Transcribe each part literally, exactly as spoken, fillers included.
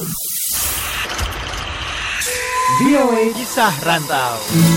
V O A Kisah Rantau.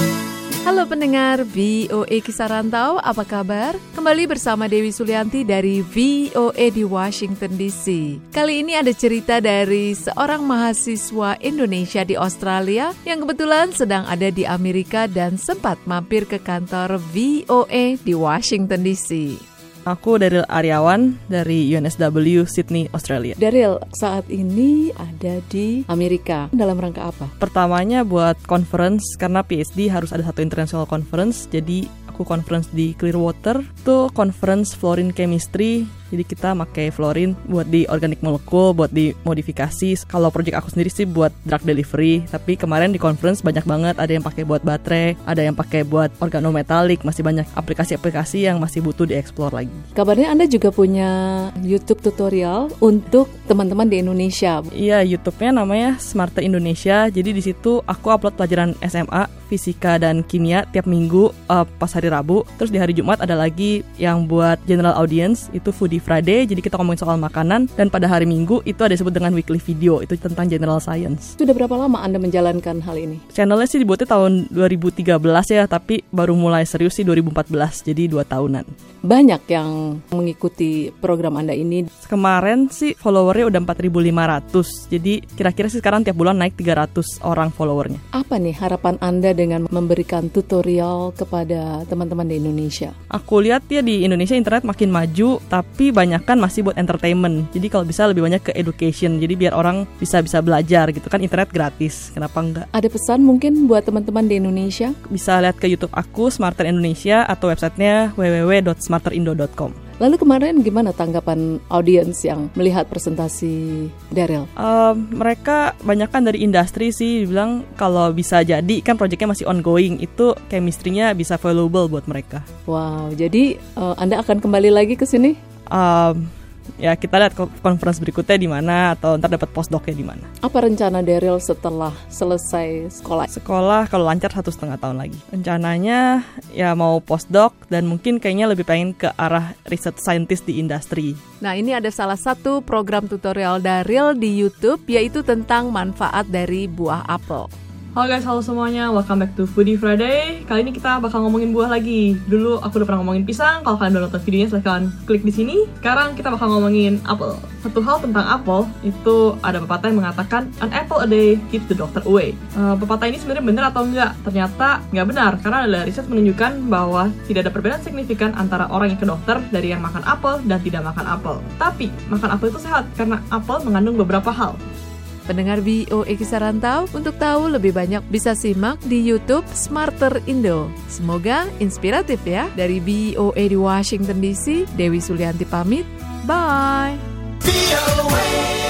Halo pendengar V O A Kisah Rantau, apa kabar? Kembali bersama Dewi Sulianti dari V O A di Washington D C. Kali ini ada cerita dari seorang mahasiswa Indonesia di Australia yang kebetulan sedang ada di Amerika dan sempat mampir ke kantor V O A di Washington D C. Aku Daryl Aryawan dari U N S W Sydney, Australia. Daryl, saat ini ada di Amerika. Dalam rangka apa? Pertamanya buat conference, karena P H D harus ada satu international conference. Jadi aku conference di Clearwater. Itu conference fluorine chemistry. Jadi kita pakai fluorine buat di organic molecule, buat di modifikasi. Kalau project aku sendiri sih buat drug delivery. Tapi kemarin di conference banyak banget. Ada yang pakai buat baterai, ada yang pakai buat organometalik. Masih banyak aplikasi-aplikasi yang masih butuh dieksplor lagi. Kabarnya Anda juga punya YouTube tutorial untuk teman-teman di Indonesia. Iya, YouTube-nya namanya Smarter Indonesia. Jadi di situ aku upload pelajaran S M A, fisika dan kimia tiap minggu uh, pas hari Rabu. Terus di hari Jumat ada lagi yang buat general audience, itu Foodie Friday. Jadi kita ngomongin soal makanan. Dan pada hari Minggu itu ada disebut dengan weekly video, itu tentang general science. Sudah berapa lama Anda menjalankan hal ini? Channelnya sih dibuatnya tahun dua ribu tiga belas ya, tapi baru mulai serius sih dua ribu empat belas, jadi dua tahunan. Banyak yang mengikuti program Anda ini. Kemarin sih followernya udah empat ribu lima ratus. Jadi kira-kira sih sekarang tiap bulan naik tiga ratus orang followernya. Apa nih harapan Anda dengan memberikan tutorial kepada teman-teman di Indonesia? Aku lihat ya di Indonesia internet makin maju, tapi banyak kan masih buat entertainment. Jadi kalau bisa lebih banyak ke education. Jadi biar orang bisa-bisa belajar gitu kan, internet gratis. Kenapa enggak? Ada pesan mungkin buat teman-teman di Indonesia? Bisa lihat ke YouTube aku Smarter Indonesia atau websitenya w w w dot smarter indo dot com. Lalu kemarin gimana tanggapan audiens yang melihat presentasi Daryl? Uh, mereka banyak kan dari industri sih, bilang kalau bisa jadi, kan proyeknya masih ongoing, itu chemistry-nya bisa valuable buat mereka. Wow, jadi uh, Anda akan kembali lagi ke sini? Um, ya kita lihat conference berikutnya di mana, atau ntar dapat postdoc-nya di mana. Apa rencana Daryl setelah selesai sekolah? Sekolah kalau lancar satu setengah tahun lagi. Rencananya ya mau postdoc dan mungkin kayaknya lebih pengen ke arah research scientist di industri. Nah, ini ada salah satu program tutorial Daryl di YouTube, yaitu tentang manfaat dari buah apel. Halo guys, halo semuanya, welcome back to Foodie Friday. Kali ini kita bakal ngomongin buah lagi. Dulu aku udah pernah ngomongin pisang, kalau kalian udah nonton videonya silahkan klik di sini. Sekarang kita bakal ngomongin apel. Satu hal tentang apel, itu ada pepatah yang mengatakan an apple a day keeps the doctor away. Uh, pepatah ini sebenarnya benar atau enggak? Ternyata nggak benar, karena ada riset menunjukkan bahwa tidak ada perbedaan signifikan antara orang yang ke dokter dari yang makan apel dan tidak makan apel. Tapi, makan apel itu sehat, karena apel mengandung beberapa hal. Pendengar V O A Kisah Rantau, untuk tahu lebih banyak bisa simak di YouTube Smarter Indo. Semoga inspiratif ya. Dari V O A di Washington D C, Dewi Sulianti pamit. Bye. V O A